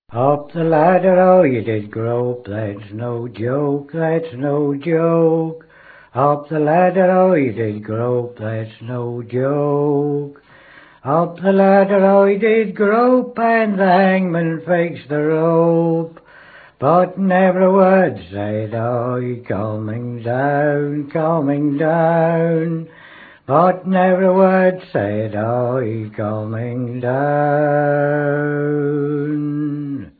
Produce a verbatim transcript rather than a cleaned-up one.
Up the ladder, oh, you did grope, that's no joke, that's no joke. Up the ladder, oh, you did grope, that's no joke. Up the ladder, oh, you did grope, and the hangman fixed the rope. But never a word said I, coming down, coming down. But never a word said I, coming down.